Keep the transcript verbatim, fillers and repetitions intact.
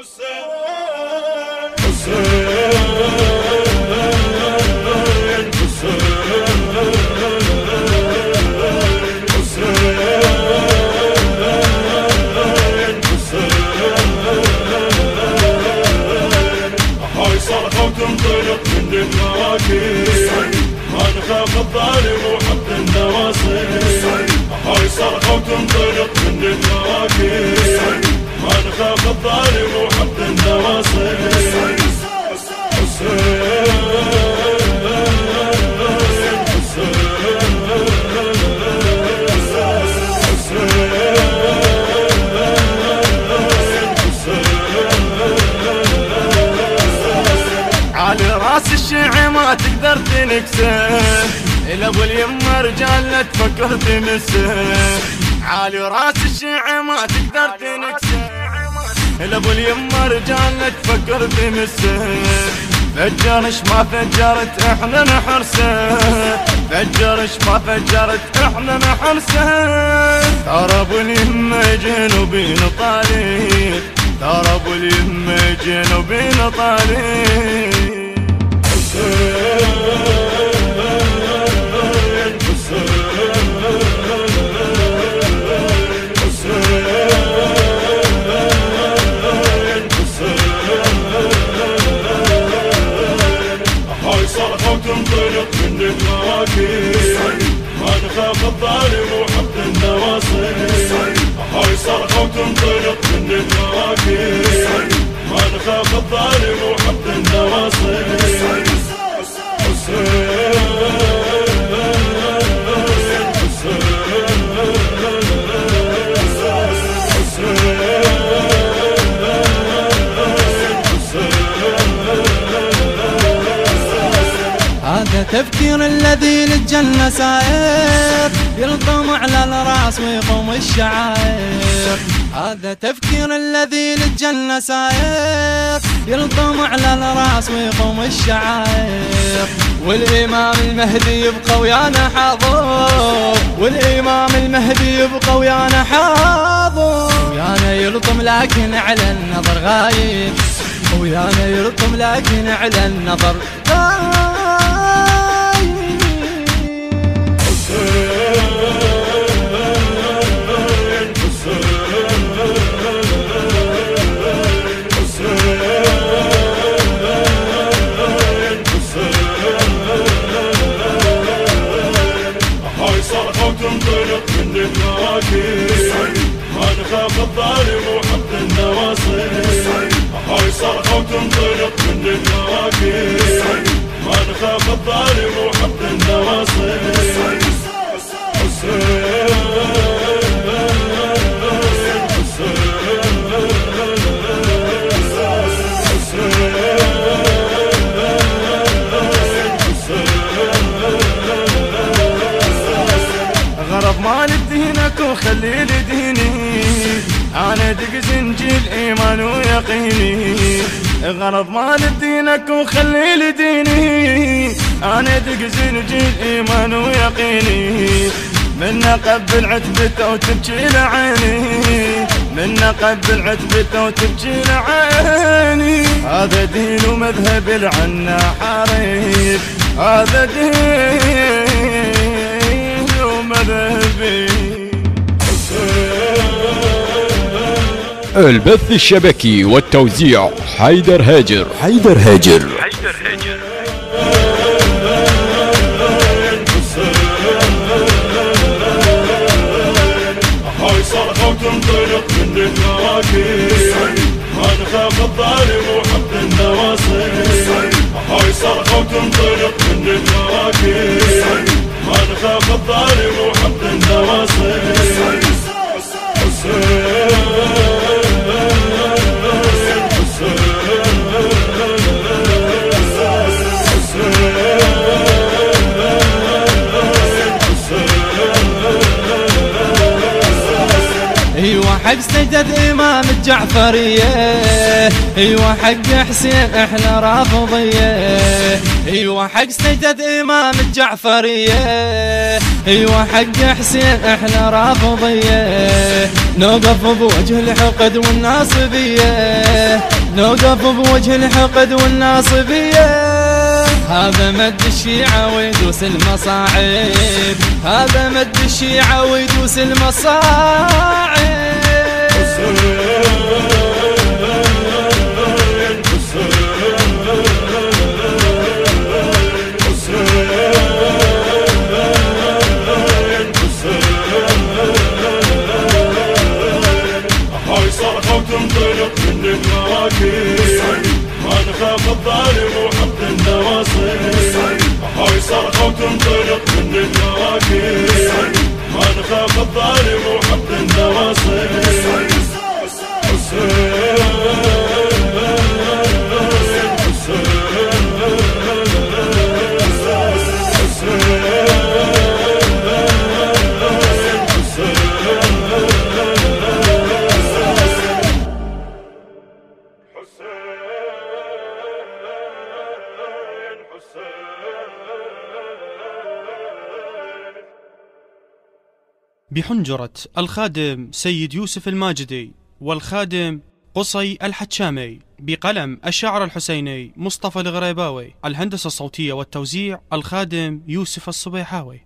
هاي صرخة وتنطلق من دماغي ما نخاف الظالم وحط النواصي. هاي صرخة وتنطلق من دماغي ما نخاف الظالم وحط النواصي. على راس الشيعي ما تقدر تنكسه، الابو اليمه رجال لا تفكر تمسه. على راس الشيعي ما تقدر تنكسه، الابو اليمه رجال لا تفكر تمسه. فجرش ما فجرت احنا نحرسه، فجرش ما فجرت احنا نحرسه. ترى ابو اليمه جنوبين طالع، ترى ابو اليمه جنوبين طالع. هاي صرخة وتنطلق من دماغي ما نخاف الظالم وحط النواصي. هاي صرخة وتنطلق من دماغي ما نخاف الظالم وحط النواصي. هذا تفكير الذي للجنة سائر، يلطم على الراس ويقوم الشعائر. هذا تفكير الذي للجنة سائر، يلطم على الراس ويقوم الشعائر. والإمام المهدي يبقى ويانا حاضر، والإمام المهدي يبقى ويانا حاضر. ويانا يلطم لكن على النظر غايب، ويانا يلطم لكن على النظر غايب. هاي صرخة وتنطلق من دماغي ما نخاف الظالم وحط النواصي. هاي صرخة وتنطلق من دماغي ما نخاف الظالم وحط النواصي. غرض مال دينك وخلي لي ديني، انا دق زنجي الايمان ويقيني. غرض مال دينك وخلي لي ديني، انا دق زنجي الايمان ويقيني. من قبل عتبته وتبكي لعيني، من قبل عتبته وتبكي لعيني. هذا دين ومذهب العنا حريف، هذا دين ومذهبي. البث الشبكي والتوزيع حيدر هاجر. حيدر هاجر. حيدر هاجر. هاي صرخة وتنطلق من دماغي ما نخاف الظالم وحط النواصي. هاي صرخة وتنطلق من دماغي ما نخاف الظالم وحط النواصي. ايوه حق سجد امام الجعفريه، ايوه حق حسين احنا رافضيه. ايوه حق سجد امام الجعفريه، ايوه حق حسين احنا رافضيه. نوقف بوجه الحقد والناصبيه، نوقف بوجه الحقد والناصبية. هذا مد الشيعة ويدوس المصاعب، هذا مد الشيعة ويدوس المصاعب. هاي صرخة وتنطلق من المراكب، ما نخاف الظالم وحط النواصب. هاي صرخة وتنطلق من المراكب، ما نخاف الظالم وحط النواصب. بحنجرة الخادم سيد يوسف الماجدي والخادم قصي الحتشامي، بقلم الشاعر الحسيني مصطفى الغريباوي، الهندسة الصوتية والتوزيع الخادم يوسف الصبيحاوي.